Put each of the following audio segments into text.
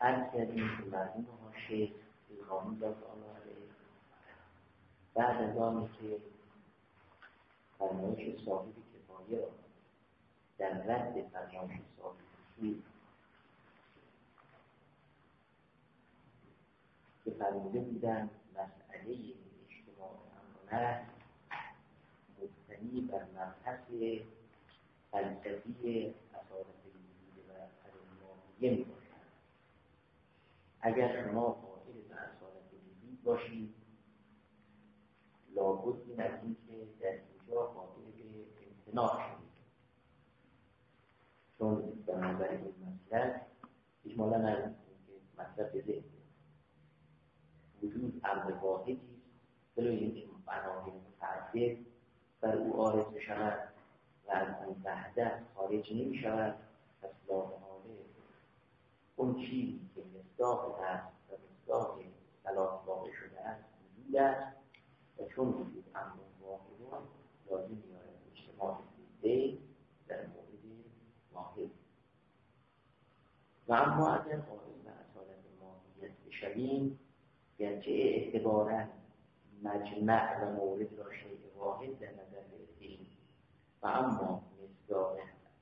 عرض کردیم که مرحوم حاشیه الهامی داد علیه بعد از آنی که فرمایش صاحب کفایه را در رد فرمایش صاحب اصول که فرموده بودن مسئله اجتماع امانت مبتنی بر مبحث فلسفی اصالت وجود و ماهیه می باشد. اگر شما قائل به اصالت وجود باشید لابد این از این که در اینجا قائل به امتناع شدید، چون بنابراین این مسئله اجمالا از اینکه مطلب بده وجود امر واحدی است بلا اینکه بنابراین متعدد بر او عارض بشود و از این وحدت خارج نمی شود. پس لامحاله اون چیزی که مصداق هست و مصداق صلاح واقع شده است وجود است و چون وجود امر واحد لازم می‌آید اجتماع زیده در مورد واحد. و اما اگر قائل به اصالت ماهیت بشویم گرچه اعتباراً مجمع و مورد را شیء واحد در نظر گرفتیم و اما مصداق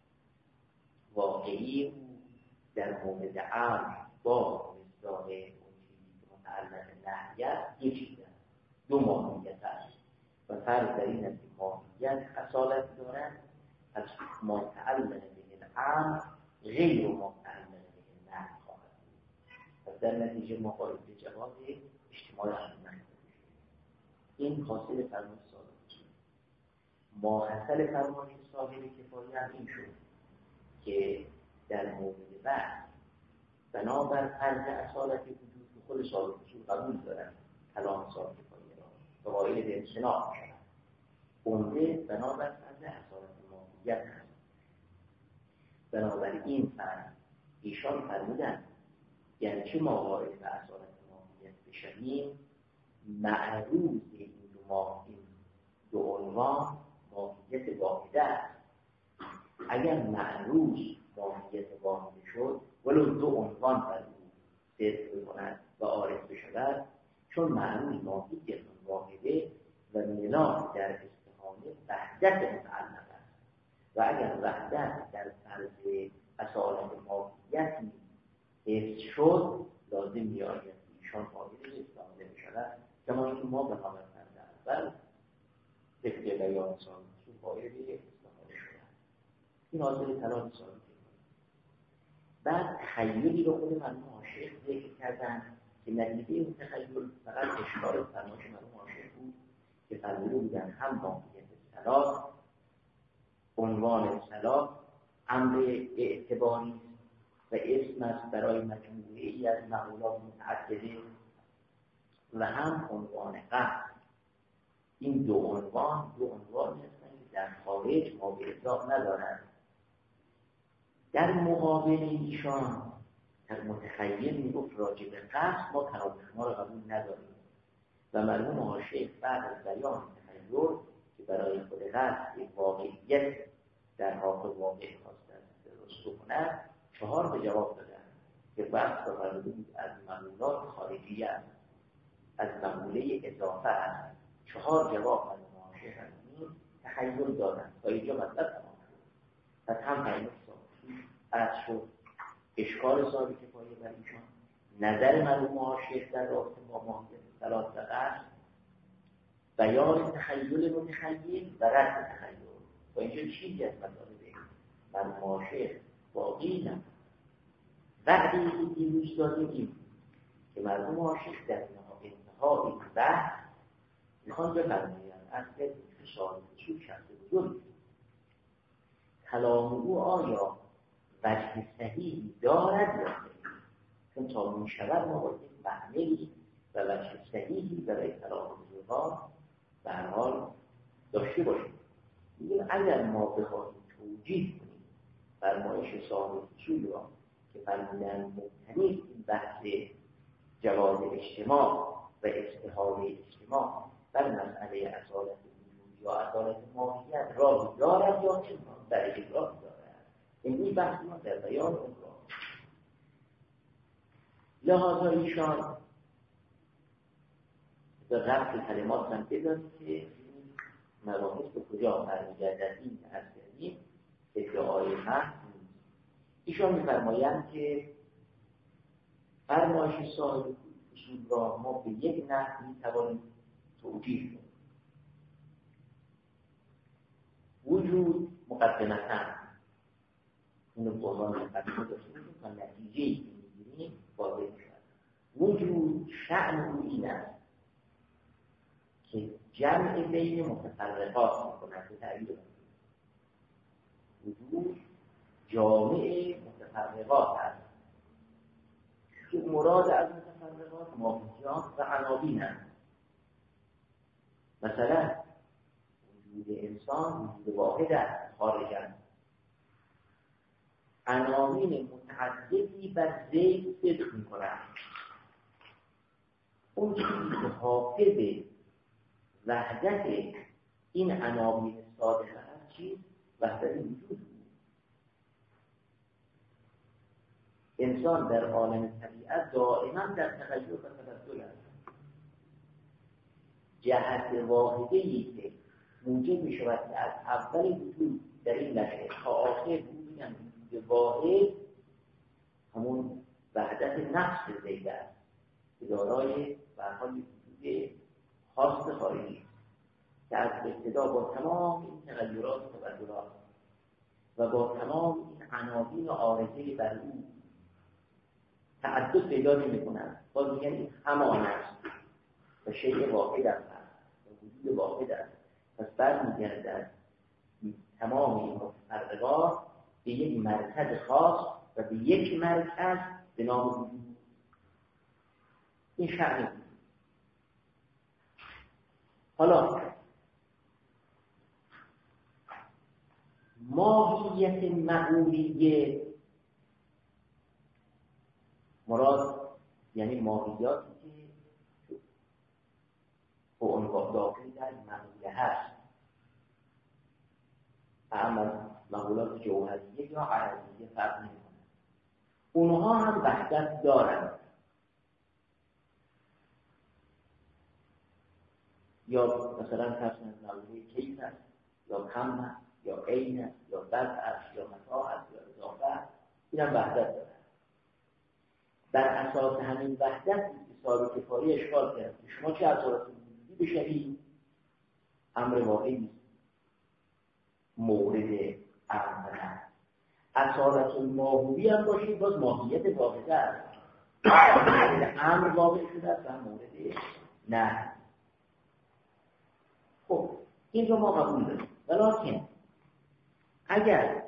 واقعی او در مورد امر با مصداق اون چیزی که متعلق نهی است یک چیز است، دو ماهیت است و فرض در این است که ماهیت اصالت دارد از متعلق به الامر غیر متعلق به نهی خواهد بود. در نتیجه ما قائل به جواز اجتماع امانت. این حاصل فرمایش صاحب ماحصل فرمایش صاحب کفایه هم این شد که در مورد بحث بنابر فرض اصالت وجود که خود صاحب اصول قبول دارن کلام صاحب کفایه را به قائل به امتناع شدن، عمده بنابر فرض اصالت ماهیت هست. بنابر این فرض ایشان فرمودن گرچه ما قائل به اصالت ماهیت بشویم معروض این دو عنوان ماهیت واحده است. اگر معروض ماهیت واحده شد ولو دو عنوان بر او صدق بکند و عارض بشود، چون معروض ماهیت واحده و ملاک در استحاله وحدت متعلق است و اگر وحدت در فرض اصالت ماهیت حفظ شد لازم می‌آید ایشان قائل به استحاله بشود، کما اینکه ما به نام فرض اول طبق بیان صاحب اصول قائل به استحاله شدن. این حاصل کلام صاحب کفایه. بعد تخیلی رو خود مرحوم حاشیه ذکر کردن که نتیجه این تخیل فقط اشکال فرمایش مرحوم حاشیه بود که فرموده بودن هم ماهیت صلاح عنوان صلاح امر اعتباری و اسم است برای مجموعه‌ای از معمولات متعدده و هم عنوان قصد. این دو عنوان هستند که در خارج ما به اطلاق ندارند. در مقابل ایشان در متخیل میگفت راجع به قصد ما کلام شما را قبول نداریم و مرحوم حاشیه بعد از بیان تخیل که برای خود قصد یک واقعیت در حاق واقع خواستن درست کند 4 به جواب دادن که بحث را فرموده بود از معمولات خارجی است، از معموله اضافه است. 4 جواب از معاشر همین تخیل دادن تا اینجا مطلب تمام شد. پس هم فرمایش از شد اشکال صاحب کفایه بر ایشان، نظر مرحوم معاشر در رابطه با ماهیت صلاح و قصد، بیان تخیل متخیل و رد تخیل. تا اینجا چیزی از مطالب مرحوم معاشر باقی نماند. بعدی که دیروز دادیم که مرحوم معاشر در انتهای بحث میخوان بفرمایند اصل صاحب اصول شخص بزرگ کلام او آیا وجه صحیحی دارد یا نه؟ چون تا میشود ما باید فهمیدیم و وجه صحیحی برای کلام بزرگان به هر حال داشته باشیم. میگیم اگر ما بخواهیم توجیه کنیم فرمایش صاحب اصول را که فرمودن مبتنی این بحث جواز اجتماع و استحاله اجتماع بر مسئله اصالت وجود یا اصالت ماهیت راه دارد یا نه در اجرا دارد. این بحث ما در بیان اون را لحاظا ایشان به رفت کلمات هم بدانید که مراحل به کجا برمیگردد این از کردیم ادعای حق نیست. ایشان می‌فرمایند که فرمایش صاحب اصول را ما به یک نحو می‌توانیم توجیه کنیم. وجود مقدمتاً اینو به عنوان مقدمه داشته باشیم تا نتیجه‌ای که می‌گیریم واضح شود. وجود شأن او این است که جمع بین متفرقات می‌کند به تعبیر وجود جامع متفرقات است که مراد از متفرقات ماهیات و عناوین است. مثلا وجود انسان وجود واحد است خارج است. عناوین متعددی بر ذهن صدق می‌کنند. اون چیزی که حافظ وحدت این عناوین صادقه است چیز وحدت وجود بود. انسان در عالم طبیعت دائما در تغییر و تبدل است. جهت واحده‌ای که موجب می‌شود که از اول وجود در این نشه تا آخر بودن وجود واحد همون وحدت نفس زید است که دارای به هر حال وجود خاص خارجی که از ابتدا با تمام این تغییرات و تبدلات و با تمام این عناوین عارضه بر او تعدد پیدا نمی‌کنند. باز میگن این همان است و شیء واحد است و وجود واحد است. پس برمیگردد تمام این متفرقات به یک مرکز خاص و به یک مرکز به نام وجود. این شأن بود. حالا ماهیت معمولیه مراد یعنی ماهیاتی که به عنوان داخل در معموله هست، اما معمولات جوهریه یا عرضیه فرق نمی‌کنه. اونها هم وحدت دارند. یا مثلا فرض کنید معموله کیف است یا کم است یا عین است یا بد است یا متاع است یا اضافه است، این هم وحدت دارد. بر اساس همین وحدت صاحب کفایی اشکال کرد. شما چه اصالت وجودی بشوید امر واقعی نیست، مورد امر است. اصالت ماهوی هم باشید باز ماهیت واحده است. امر واقع شده است و مورد نه. خب این رو ما قبول داریم. ولیکن اگر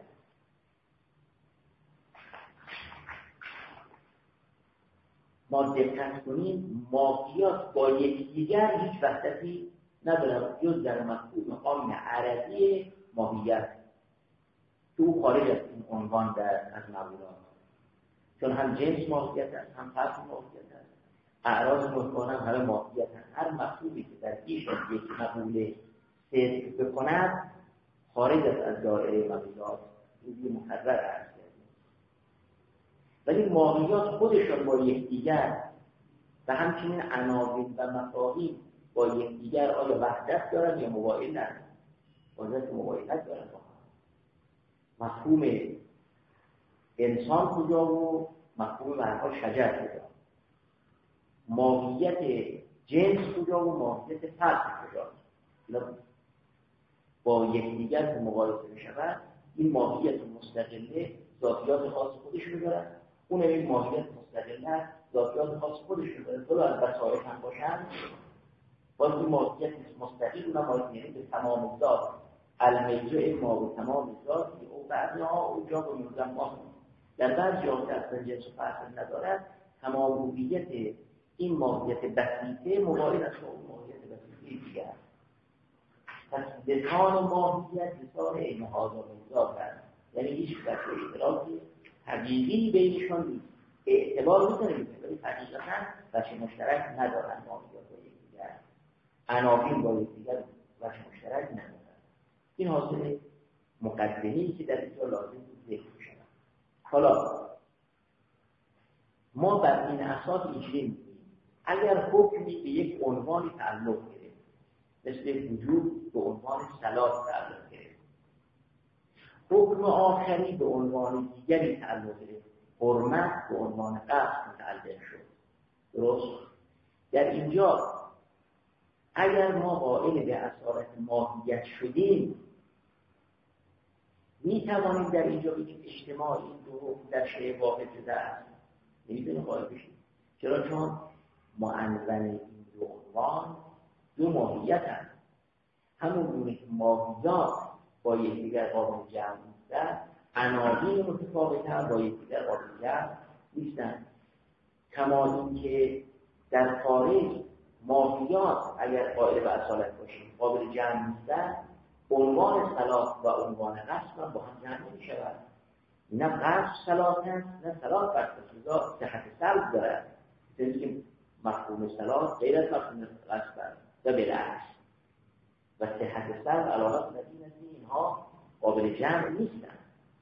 ما دقت کنیم ماهیات با یکدیگر هیچ وحدتی ندارند جز در مفهوم عام عربی ماهیت که او خارج از این عنوان از معمولات، چون هم جنس ماهیت است هم فرد ماهیت است، اعراض مطلقاً هم همه ماهیت است. هر مفهومی که در پیش یک معموله صدق بکند خارج از دایره معمولات چیزی مقرر است. ولی ماهیات خودشان با یکدیگر و همچنین عناوین و مفاهیم با یکدیگر آیا وحدت دارند یا مباینند؟ وحدت مباینت دارند. مفهوم انسان کجا و مفهوم به هر حال شجر کجا؟ ماهیت جنس کجا و ماهیت فرد کجا؟ با یکدیگر که مقایسه می‌شود این ماهیت مستقله ذاتیات خاص خودش رو دارد، اون این ماهیت مستقله ذاتیات خاص خودش رو دارد. تو از وسایل هم باشن باز این ماهیت مستقل اونم ماهیت به تمام ذات المیجع ما و تمام ذاتی او بعدها او جا و ملزم ما در بعض جا که اصلا جنس و فرق ندارد تمامیت این ماهیت بسیطه مباین است با اون ماهیت بسیطه دیگر. پس لسان ماهیت لسان این حاضر مزاد است، یعنی هیچ اشتراکی حقیقی بینشان نیست. اعتبار میتونه بکنه ولی حقیقتا وجه مشترک ندارن ماهیت با یکدیگر، عناوین با یکدیگر وجه مشترک ندارن. این حاصل مقدمه‌ای که در اینجا لازم بود ذکر شود. حالا ما بر این اساس اینجوری می‌گیم اگر حکمی به یک عنوانی تعلق گرفت، مثل وجود به عنوان صلات تعلق گرفت، حکم آخری به عنوان دیگری تعلق گرفت، حرمت به عنوان قصد متعلق شد. درست؟ در اینجا اگر ما قائل به اصالت ماهیت شدیم، می توانیم در اینجا بگیم اجتماع این دو حکم در شیء واحد شده است. نمی‌تونیم قائل بشیم. چرا؟ چون معنون این دو عنوان دو ماهیت هست. همون گونه که ماهیات با یکدیگر قابل جمع نیستند، عناوین متفاوت هم با یکدیگر قابل جمع نیستند. کما اینکه در خارج ماهیات اگر قائل به اصالت باشیم قابل جمع نیستند، عنوان صلات و عنوان قصد با هم جمع نمی‌شود. نه قصد صلات هست نه صلات قصد، لذا صحت سلب دارد. چیزی که مفهوم صلات غیر از مفهوم قصد است و بالعکس. و صحت سلب علاوه بر اینها قابل جمع نیستند.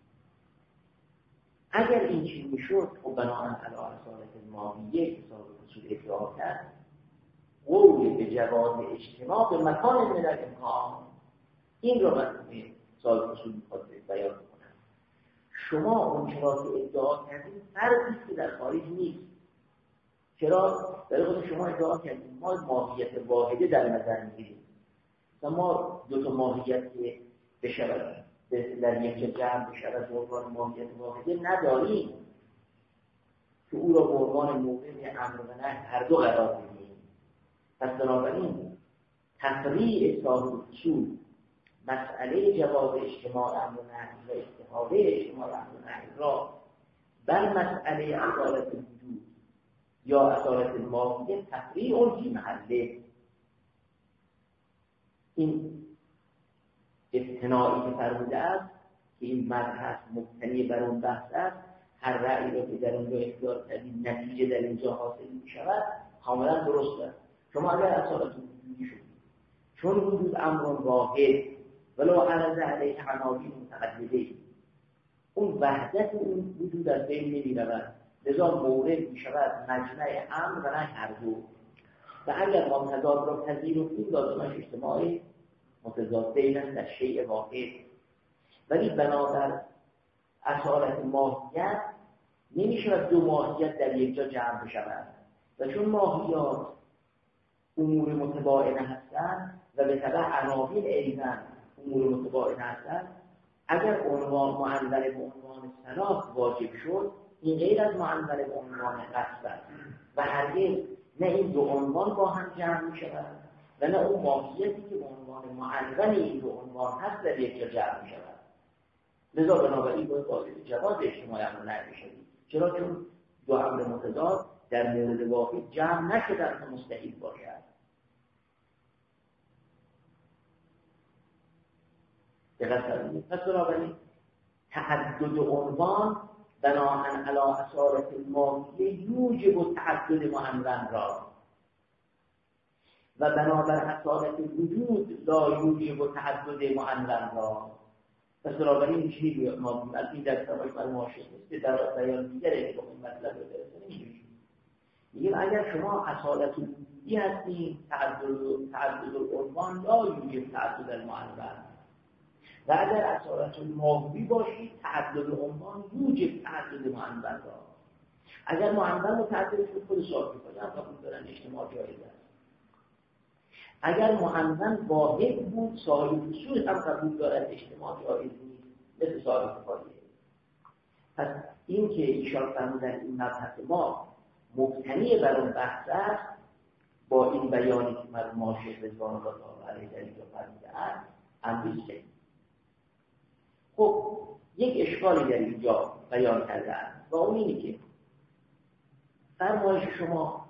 اگر این چیز میشد خب بنابراین علی اصالت ماهیه که صاحب اصول ادعا کرد، قول به جواز اجتماع به مکان من الامکان، این را مفهوم صاحب اصول میخواد بیان کنند. شما اون چرا که ادعا کردید فرقی که در خارج نیست. چرا؟ برای خود شما ادعا کردید ما ماهیت واحده در نظر میگیریم. ما دو تا ماهیت که بشود در یک جمع بشود به عنوان ماهیت واحده نداریم که او را به عنوان موضع امر و نهی هر دو قرار بدیم. پس بنابراین تفریع صاحب اصول مسئله جواز اجتماع امر و نهی و استحاله اجتماع امر و نهی را بر مسئله اصالت وجود یا اصالت ماهیه تفریع فی محله، این اقتناعی که فرموده است که این مبحث مبتنی بر اون بحث است، هر رأی را که در اونجا اختیار کردید نتیجه در اینجا حاصل می شود، کاملا درست است. شما اگر اصالت وجودی شدید چون وجود امر واحد ولو عرض علیه عناوین متعدده، اون وحدت اون وجود از بین نمی رود، لذا مورد می شود مجمع امر و نهی هر دو. و اگر ما تضاد را پذیرفتیم لازمش اجتماع متضادین است در شیء واحد. ولی بنابر اصالت ماهیت نمی‌شود دو ماهیت در یک جا جمع بشود و چون ماهیات امور متباینه هستند و به تبع عناوین ایضا امور متباینه هستند، اگر عنوان معنون به عنوان صلات واجب شد، این غیر از معنون به عنوان قصد است و هرگز نه این دو عنوان با هم جمع می‌شود و نه اون ماهیتی که به عنوان معنون این دو عنوان هست در یک جا جمع می‌شود. لذا بنابراین باید قاعده جواز اجتماع امر نهی شدید. چرا؟ چون دو امر متضاد در مورد واحد جمع نشدن که مستحیل باشد. دقت فرمایید. پس بنابراین تعدد عنوان بناهن علی اصالت ماهیه یوجب تعدد معنون را و بنابر اصالت وجود لا یوجب تعدد معنون را. پس بنابراین چیزی ما این در کتاب‌های فرمایش نیست، در بیان دیگری که این مطلب رو برسونیم میگیم اگر شما اصالت وجودی هستید تعدد عنوان لا یوجب تعدد المعنون، و اگر اصالت ماهوی باشید تعدد عنوان یوجب تعدد معنون را. اگر معنون متعدد شد خود صاحب می‌کنه هم قبول دارن اجتماع جایز است. اگر معنون واحد بود صاحب اصول هم قبول دارد اجتماع جایز نیست، مثل صاحب فایده. پس این که ایشان فرمودن این مبحث ما مبتنی بر اون بحث است، با این بیانی که مرحوم شیخ رضوان الله تعالی علیه در اینجا فرموده است امریسته. خب یک اشکالی در اینجا بیان کرده است و اون اینه که فرمایش شما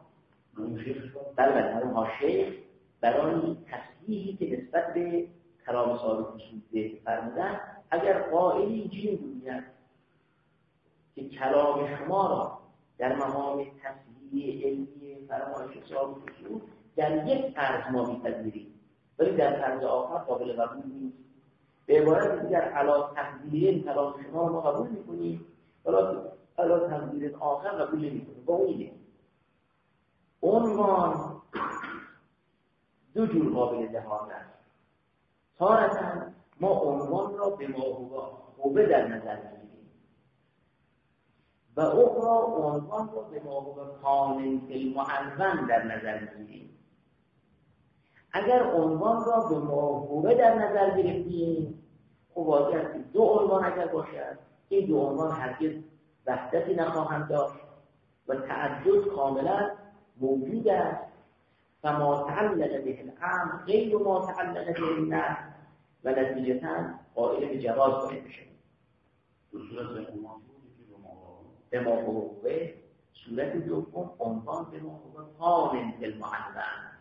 مرحوم شیخ برای تصحیحی که نسبت به کلام صاحب اصول فرمودن، اگر قائلی اینجوری بودید که کلام شما را در مقام تصحیح علمی فرمایش صاحب اصول در یک طرز ما می‌پذیریم ولی در طرز آخر قابل قبول نیست. به عبارت دیگر علی تقدیر کلام شما را ما قبول می‌کنیم، ولی علا تنظیر آخر قبول نمی‌کنه. با اینه عنوان دو جور قابل لحاظ است. تارة ما عنوان را به ماهوبه در نظر می‌گیریم و اخرى عنوان را به ماهوبه کامل المعنون در نظر می‌گیریم. اگر عنوان را به ماهوبه در نظر گرفتیم، خب واضح است دو عنوان اگر باشد، این دو عنوان هرگز وحدتی نخواهند داشت و تعدد کاملا موجود است. فما تعلق به الامر غیر ما تعلق به النهی و نتیجتاً قائل به جواز باید بشه. به ماهوبه صورت دوم عنوان به ماهوبه کامل المعنون.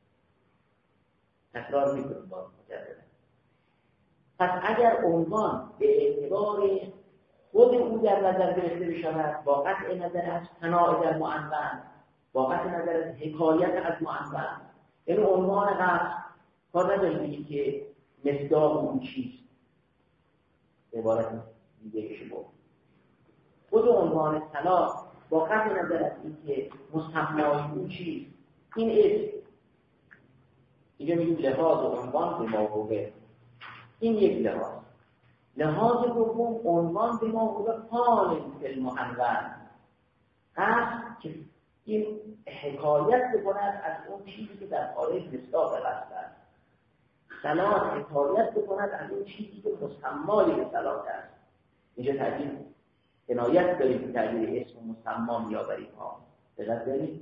تکرار میکنیم باز مجددا. پس اگر عنوان به اعتبار خود او در نظر گرفته بشود با قطع نظر از فناء در معنون، با قطع نظر از حکایت از معنون، یعنی عنوان قطع کار نداریم که مصداق اون چیست، عبارت دیگه شما خود عنوان صلاح با قطع نظر از این که مسمای اون چیست، این اسم اینجا میگیم لحاظ عنوان به ماهوبه. این یک لحاظ. لحاظ دوم عنوان به ماهوبه کامل المعنون هست که این حکایت بکند از اون چیزی که در خارج مصداق قصد است. صلاح حکایت بکند از اون چیزی که مسمای به صلاح است. اینجا تعبیر عنایت داریم که تعبیر اسم و مسما میآوریم ها. دقت داریم؟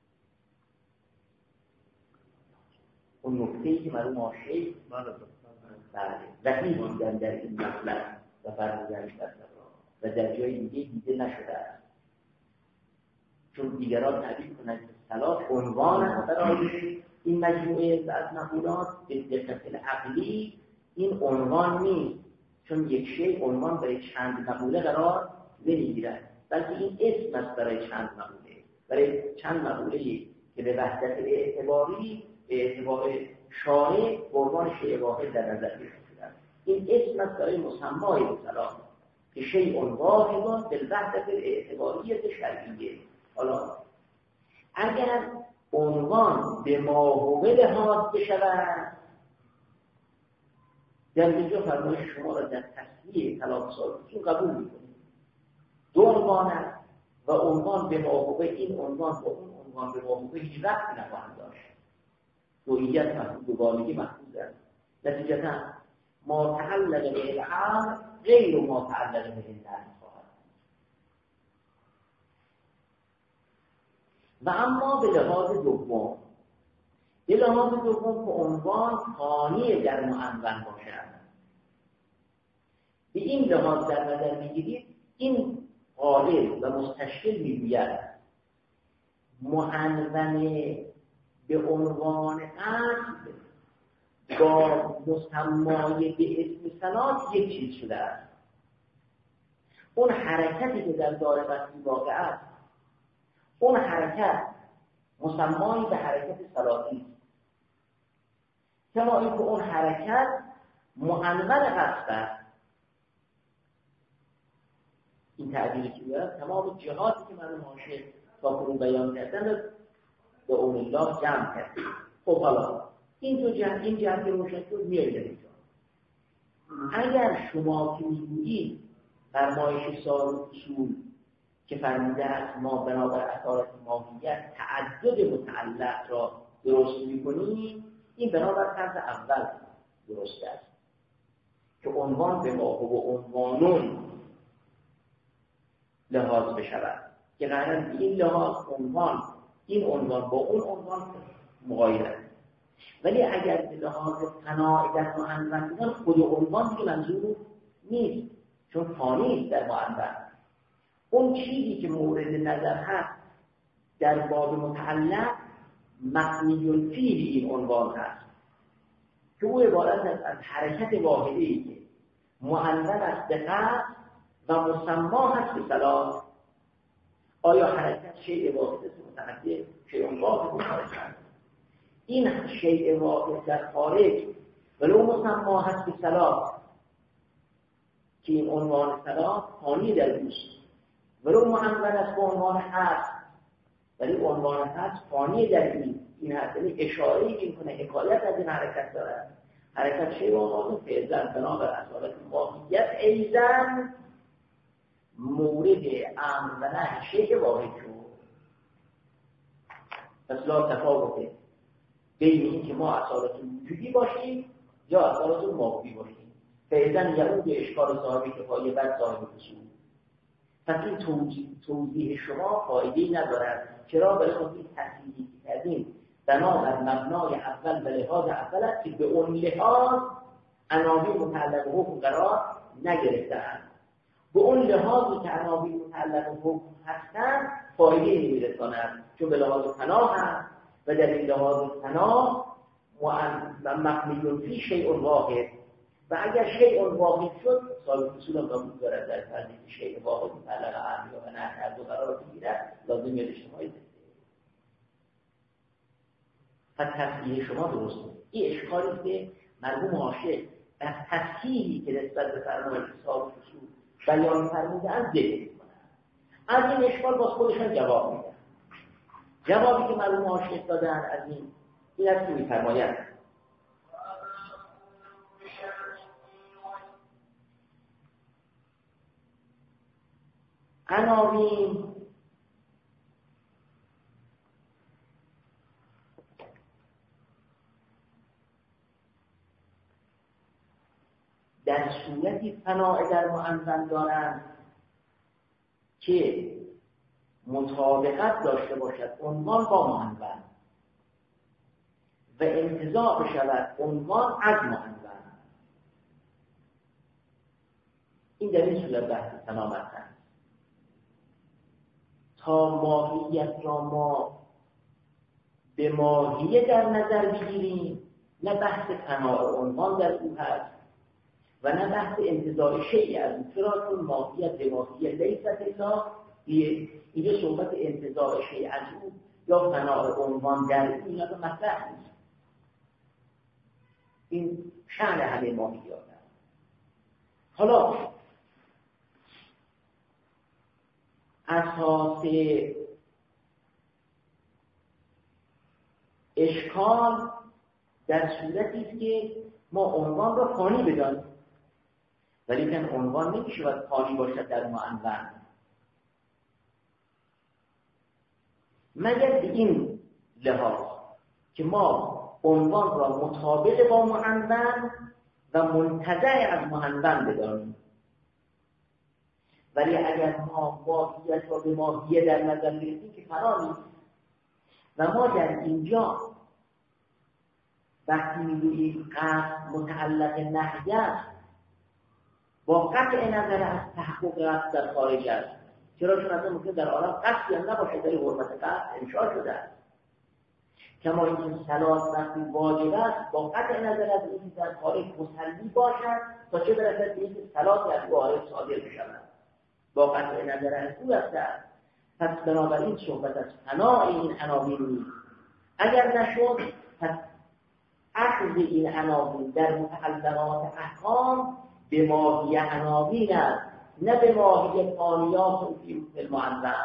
اون نکته‌ای که مرحوم آشی وحی بودن در این مطلب و فرمودنش و در جای دیگه دیده نشده است. چون دیگران تعبیر کنند که صلاح عنوان است برای این مجموعه از مقولات به دقت عقلی این عنوان نیست، چون یک شیء عنوان برای چند مقوله قرار نمیگیرد، بلکه این اسم است برای چند مقوله، برای چند مقوله‌ای که به وحدت اعتباری به اعتبار شارع به عنوان شیء واحد در نظر گرفته شده. این اسم است برای مسمای صلاح که شیء واحد بالوحدت الاعتباریه شرعیه. حالا اگر عنوان به ماهوبه لحاظ بشود، در اینجا فرمایش شما را در تصحیح کلام سالکون قبول می‌کنید. دو عنوان است و عنوان به ماهوبه، این عنوان با اون عنوان به ماهوبه هیچ ربطی نخواهند داشت. دوئیت محفوظ، دوگانگی محفوظ است. نتیجتاً ما تعلق به الامر غیر ما تعلق به النهی خواهد. و اما به لحاظ دوم، به لحاظ دوم که عنوان خانی در معنون باشد، به این لحاظ در نظر میگیرید این قائل و مستشکل میگوید معنون به عنوان اصل با مسمای به اسم صلاح یک چیز شده است. اون حرکتی که در دار قصدی واقع است، اون حرکت مسمای به حرکت صلاحی است. کما اینکه اون حرکت معنون قصد است. این تعبیری که دارد تمام جهاتی که من معاشر تا کنون بیان کردن به اون الله جمع کرد. خب حالا این دو جمع، این جمع روشن شد میایید اینجا. اگر شما که میگویید فرمایش سال اصول که فرموده است ما بنابر اثارت ماهیت تعدد متعلق را درست میکنیم، این بنابر طرز اول درست است که عنوان به ماهوبه عنوانون لحاظ بشود که قرار این لحاظ عنوان، این عنوان با اون عنوان مغایر است. ولی اگر به لحاظ فناء در معنون بودن، خود عنوان دیگه منظور نیست، چون فانی است در معنون. اون چیزی که مورد نظر هست در باب متعلق مبنی الفیل این عنوان هست که او عبارت است از حرکت واحدی که معنون است به قصد و مسما هست به صلاح. آیا حرکت شیء واحد است متعدد؟ شیء واحد متعدد. این شیء واحد در خارج ولو مسما هست به صلاح که این عنوان صلاح خانی در اوست، ولو معنون است به عنوان هست، ولی عنوان هست فانی در این هست، یعنی اشاره این کنه، حکایت از این حرکت دارد. حرکت شیء آغاز فعلا بنا بر اصالت ماهیت ایزن مورد امر و نهی شیء واحد شد. پس لا تفاوته بین این که ما اصالت وجودی باشیم یا اصالت ماهی باشیم. فعلا یعود اشکال صاحب کفایه بر صاحب اصول. پس این توضیح شما فایده‌ای ندارد. چرا؟ برای خود این تصحیحی کردیم بنا بر مبنای اول و لحاظ اول است که به اون لحاظ عناوین متعلق به حکم قرار نگرفتند. به اون لحاظی که عناوین متعلق به حکم هستند فایده‌ای نمی‌رساند، چون به لحاظ پناه هست و در این لحاظ پناه مبنی فی شیء واحد و اگر شیء واحد شد صاحب اصول هم قبول دارد در فرضی که شیء واحد متعلق امر و نهی هر دو قرار بگیرد لازم یاد اجتماعی ده. پس تصحیح شما درسته. این اشکالی که مرحوم حاشیه از تصحیحی که نسبت به فرمایش صاحب اصول بیان فرموده‌اند ذکر می‌کنند. از این اشکال باز خودشان جواب میدن. جوابی که مرحوم حاشیه دادن از این است که می‌فرمایند عناوین در صورتی فناء در معنون دارند که مطابقت داشته باشد عنوان با معنون و انتزاع بشود عنوان از معنون. این در این صورت بحث فنا مطرح است. تا ماهیت را ما به ماهیه در نظر بگیریم، نه بحث فناء عنوان در او هست و نه بحث انتزاع شیء از او. چرا؟ چون ماهیت به ماهیه لیست الا اینجا صحبت انتزاع شیء از او یا فناء عنوان در او اینا رو مطرح نیست. این شأن همه ماهیات است. حالا اساس اشکال در صورتی است که ما عنوان را فانی بدانیم، ولی که عنوان نمی‌شود فانی باشد در معنون مگر به این لحاظ که ما عنوان را مطابق با معنون و منتزع از معنون بدانیم. ولی اگر ما ماهیت را به ماهیه در نظر بگیریم که فنا نیست و ما در اینجا وقتی میگوییم قصد متعلق نهی است با قطع نظر از تحقق قصد در خارج است. چرا؟ چون اصلا ممکن در عالم قصدی هم نباشه، ولی حرمت قصد انشاء شده است. کما اینکه صلات وقتی واجب است با قطع نظر از اینکه در خارج مسلی باشد تا چه برسد به اینکه صلات در خارج صادر بشود با قطع نظر از او است. پس بنابراین صحبت از فناء این عناوین نیست. اگر نشد پس اخذ این عناوین در متعلقات احکام به ماهی عناوین است، نه به ماهی فانیات و فی المعنون.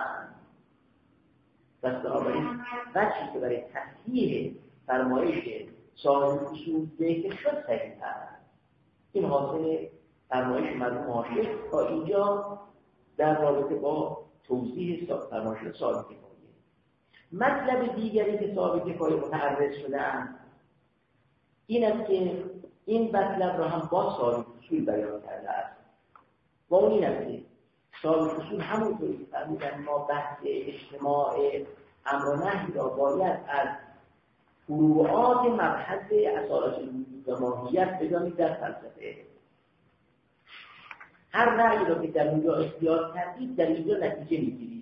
پس بنابراین وجهی که برای تصحیح فرمایش صاحب اصول ذکر شد صحیح است. این حاصل فرمایش مرحوم حاشیه تا اینجا در رابطه با توضیح فرمایش صاحب کفایه. مطلب دیگری که صاحب کفایه متعرض شده‌اند این است که این مطلب را هم با صاحب اصول بیان کرده است و اون این است که صاحب اصول همونطوری که فرمودن ما بحث اجتماع امر و نهی را باید از فروعات مبحث اصالت الوجود و ماهیت بدانید در فلسفه. هر رأی را که در اونجا اختیار کردید در اینجا نتیجه میگیرید.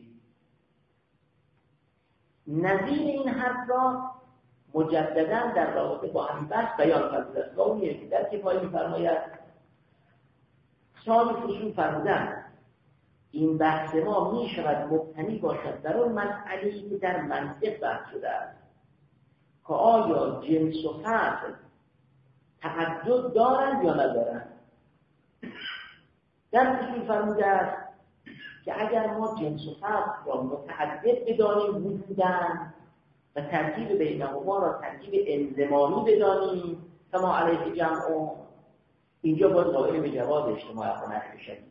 نظیر این حرف را مجددا در رابطه با همین بحث بیان کرده است و اون یکی در کفایه می‌فرماید صاحب اصول فرمودن این بحث ما می‌شود مبتنی باشد در اون مسئله‌ای که در منطق بحث شده است که آیا جنس و فصل تعدد دارند یا ندارند. در اصول فرموده است که اگر ما جنس و فرد را متعدد بدانیم وجودن و ترکیب بینهما را ترکیب انضمامی بدانیم کما علیه جمع، اینجا باید قائل به جواز اجتماع خانه بشویم.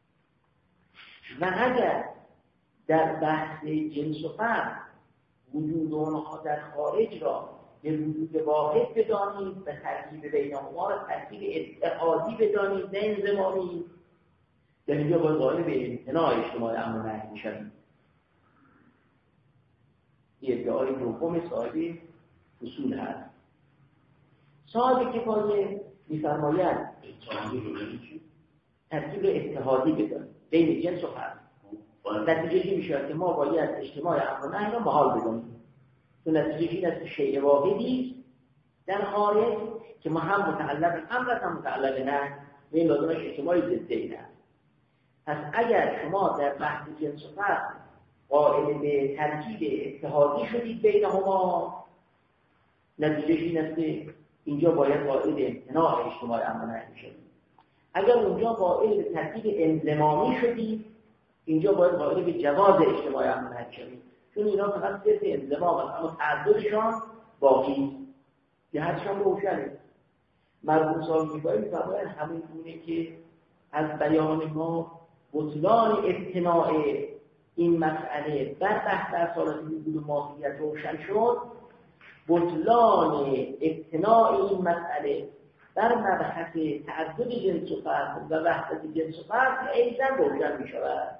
و اگر در بحث جنس و فرد وجود اونها در خارج را به وجود واحد بدانیم و ترکیب بینهما را ترکیب اتحادی بدانیم نه انضمامی، در اینجا باید قائل به امتناع اجتماع امر و نهی میشویم. این ادعای دوم صاحب اصول هست. صاحب کفایه می‌فرماید ترکیب اتحادی بدانیم بین جنس و فرد. نتیجه این میشه که ما باید اجتماع امر و نهی را محال بدانیم. تو نتیجه این است که شیء واحدی در خارج که ما هم متعلق امر هم متعلق نهی و این لازمش اجتماعی ضدی است. پس اگر شما در بحث جنس و فرد قائل به ترکیب اتحادی شدید بینهما، نتیجه این است که اینجا باید قائل به امتناع اجتماع امر و نهی شدید. اگر اونجا قائل به ترکیب انضمامی شدید، اینجا باید قائل به جواز اجتماع امر و نهی شدید. چون اینا فقط صرف انضمام است اما تعددشان باقی که حدشان روشنه. مرحوم صاحب کفایه می‌فرمایند همین گونه که از بیان ما بطلان امتناع این مسئله بر بحث اصالت وجود و ماهیت روشن شد، بطلان امتناع این مسئله بر مبحث تعدد جنس و فرد و وحدت جنس و فرد ایضا روشن می‌شود.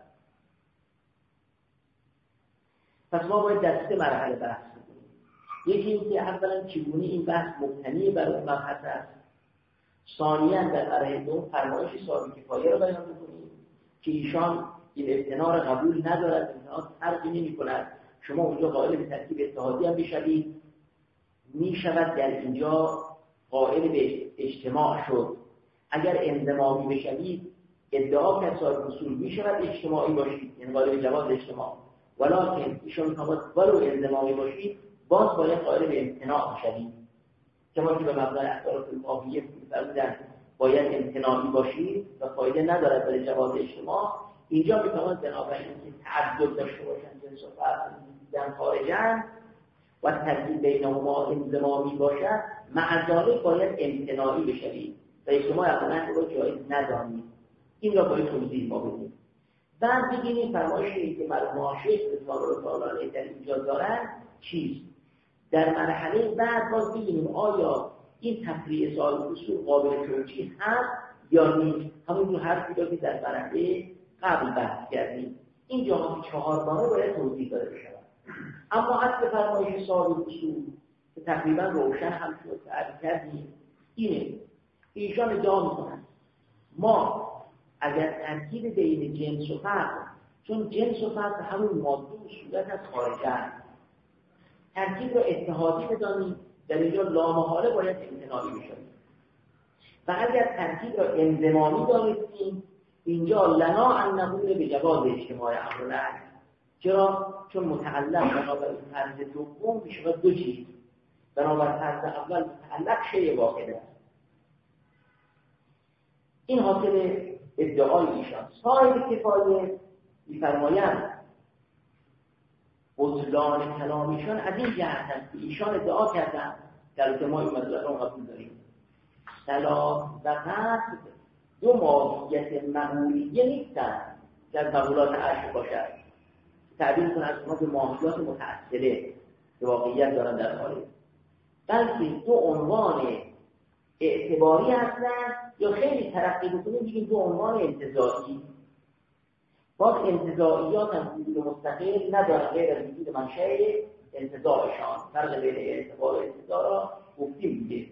پس ما باید در 3 مرحله بحث کنیم. یکی اینکه اولا چگونه این بحث مبتنی بر اون مبحث است. ثانیاً در مرحله دوم فرمایش صاحب کفایه را بیان کنیم که ایشان این امتناع را قبول ندارد، امتناع فرقی نمی‌کند. شما اونجا قائل به ترکیب اتحادی هم بشوید، می‌شود در اینجا قائل به اجتماع شد. اگر انضمامی بشوید ادعا که صاحب اصول می‌شود اجتماعی باشید، یعنی قائل به جواز اجتماع. ولکن ایشان می‌خواهد ولو انضمامی باشید باز باید قائل به امتناع شوید. کما که به مبنای اصالت الماهیه می‌فرمودند باید امتناعی باشید و فایده ندارد برای جواز اجتماع. اینجا می‌تواند بنابراین که تعدد داشته باشند جنس و فرد در خارجن و ترکیب بینهما انضمامی باشد، مع ذلک باید امتناعی بشوید و اجتماع امر رو جایز ندانید. این را باید توضیح ما بدیم. بعد ببینید فرمایشی که مرحوم شیخ رضوان الله تعالی علیه در اینجا دارن چیست. در مرحله بعد باز ببینیم آیا این تفریع صاحب اصول قابل توجیه هست یا نیست. همون حرفی که در مرحله قبل بحث کردیم. این جاها 4 باره باید توضیح داده بشود. اما اصل فرمایش صاحب اصول که تقریبا روشن هم شد تعریف کردیم اینه. ایشان ادعا می‌کنند ما اگر ترکیب بین جنس و فرد، چون جنس و فرد همون ماده و صورت از خارجن، ترکیب رو اتحادی بدانیم، در اینجا لامحاله باید امتناعی بشویم. و اگر ترکیب رو انضمامی دانستیم، اینجا لنا ان نقول به جواز اجتماع امر و نهی. چرا؟ چون متعلق بنابر فرض دوم میشه 2 چیز. بنابر فرض اول متعلق شیء واحد است. این حاصل ادعای ایشان. صاحب کفایه می‌فرمایند بطلان کلامیشان از این جهت است که ایشان ادعا کردند در ما این مسئله را قبول داریم. سلام و قصد 2 ماهیت معمولیه نیستند در مقولات عشق باشد. تعبیر کنند از شما به ماهیات متأصله به واقعیت دارن در حاله، بلکه 2 عنوان اعتباری هستند یا خیلی ترقی بکنیم بگیم 2 عنوان انتزاعی. باز انتزاعیات هم وجود مستقل ندارن غیر از وجود منشأ انتزاعشان. فرق بین اعتبار و انتزاع را گفتیم دیگه.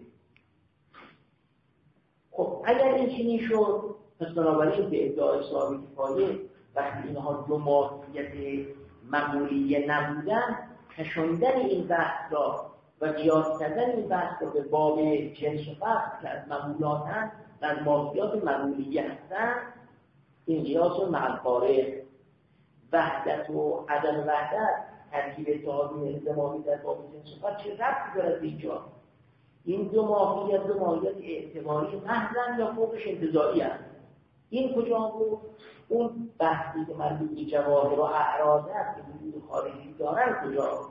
خب اگر این چنین شد، پس بنابراین به ادعای صاحب کفایه وقتی اینها 2 ماهیت معمولیه نبودن، کشاندن این بحث را و قیاس کردن این بحث را به باب جنس و فرد که از معمولات هست و از ماهیات معمولیه هستند، این قیاس و مع الفارق وحدت و عدم وحدت ترکیب اتحادی انضمامی در باب جنس و فرد چه ربطی دارد اینجا؟ این 2 ماهیت اعتباری محضن یا فوقش انتزاعی هست. این کجا بود؟ اون بحثی که مربوط به جواهر و اعراض است که وجود خارجی دارن کجا؟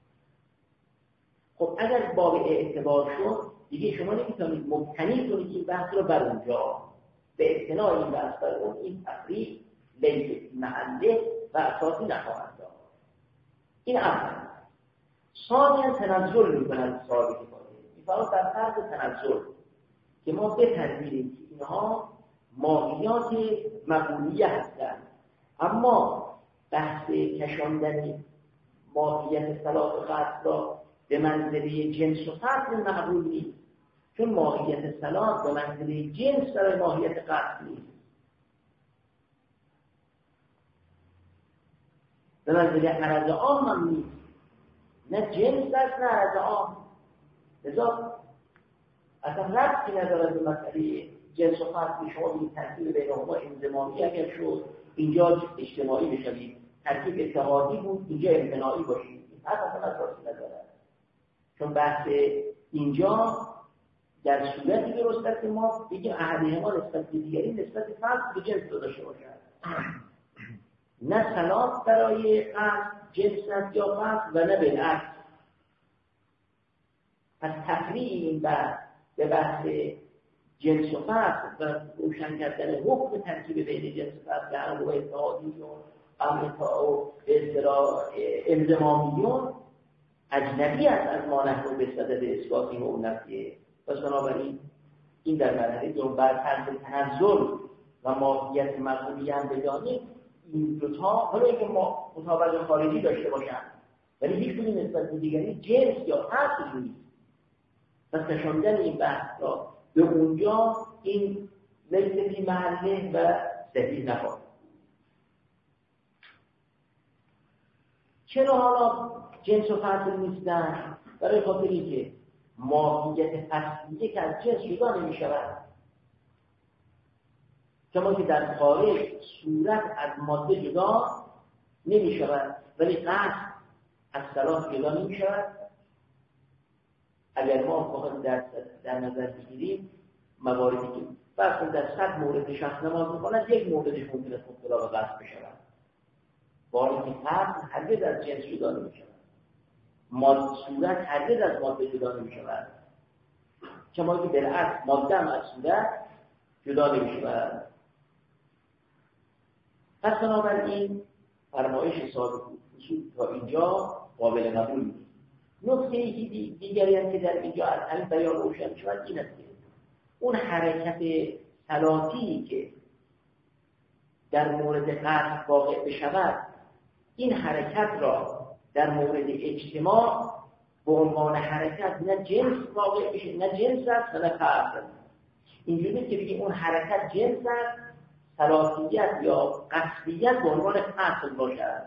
خب اگر باب اعتبار شد دیگه شما نمیتونید مبتنی کنید این بحث رو بر اونجا، به اعتناع این بحث بر اون این تفریق لیس محله و اساسی نخواهد داشت. این اول. ثانیاً تنزل میکنند صاحب کتابه، میفرماید در فرض تنزل که ما بپذیریم که اینها ماهیات مقبولیه هستند، اما بحث کشاندن ماهیت صلاح و قصد را به منزله جنس و فصل مقبول نیست، چون ماهیت صلاح به منزله جنس برای ماهیت قصد نیست، به منزله عرض عام هم نیست، نه جنس است نه عرض عام. لذا اصلا ربطی ندارد به مسئله جنس و فصل. شما بید ترکیب بینهما انضمامی اگر شد اینجا اجتماعی بشوید، ترکیب اتحادی بود اینجا امتناعی باشید، هر اصلا اساسی ندارد، چون بحث اینجا در صورتی درست است که ما بگیم احدهما نسبت به دیگری نسبت فصل به جنس داشته باشد، نه صلاح برای قصد جنس است یا فصل و نه بالعکس. پس تفریع این بحث به بحث جنس و فصل و روشن کردن حکم ترکیب بین جنس و فصل که انواع اتحادیون و انضمامیون اجنبی است از ما نحن به صدد اثباتی و نفیه. پس بنابراین این در مرحله دوم بر فرض تنزل و ماهیت مقبولی هم بدانیم این دوتا حالا اینکه ما مطابق خارجی داشته باشن ولی هیچ کدوم نسبت به دیگری جنس یا فصل نیست. پس کشاندن این بحث را به اونجا این لیس فی محله و صحیح نخواهد. چرا حالا جنس و فصل نیستن؟ برای خاطری که ماهیت فصلیه که از جنس جدا نمی شود. کما که در خارج صورت از ماده جدا نمی شود ولی قصد از صلاح جدا نمی شود. اگر ما بخواهیم در نظر بگیریم مواردی که فرض در 100 مورد شخص نماز می‌خواند یک موردش ممکن است مبتلا به قصد بشود، ولی که فصل هرگز از جنس جدا نمی شود، صورت هرگز از ماده جدا نمی شود، کما که بالعکس ماده هم از صورت جدا نمی شود. پس بنابراین فرمایش صاحب اصول تا اینجا قابل قبول نیست. نکته دیگری هم که در اینجا از همین بیان روشن شود این است که اون حرکت صلاتی که در مورد قصد واقع بشود این حرکت را در مورد اجتماع به عنوان حرکت نه جنس واقع بشه، نه جنس است و نه فصل. اینجوری که بگیم اون حرکت جنس است، صلاحیت یا قصدیت به عنوان فصل باشد.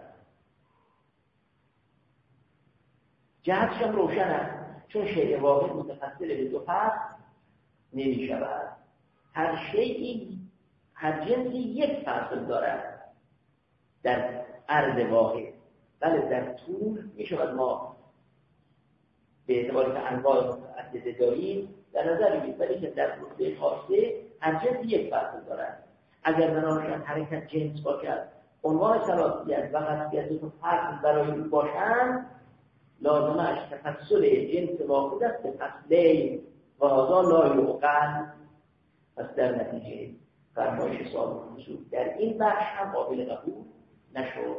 جهتش هم روشن است، چون شیء واحد متفصل به دو فصل نمی شود. هر شیئی، هر جنسی یک فصل دارد در عرض واحد، بله در طول می شود ما به اعتباری که انواع متعدده داریم در نظر بگیریم، ولی که در نقطه خاصه هر جنسی یک فصل دارد. اگر بنابراین حرکت جنس باشد عنوان صلاحیت و قصدیت دو فصل برای او باشند لازمش تفصل جنس واحد است به فصلین و هذا لا یعقل. پس در نتیجه فرمایش صاحب اصول در این بخش هم قابل قبول نشد.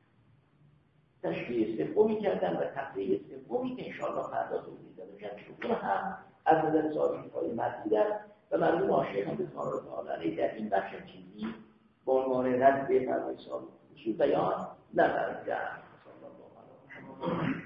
تشریح سومی کردن و تفریح سومی که انشاءالله فردا توضیح داده میشن شروع هم از نظر صاحب های مطلوب است و مرحوم عاشق هم رضوان الله تعالی در این بخش چیزی به عنوان رد به فرمایش صاحب اصول بیان نفرمودند.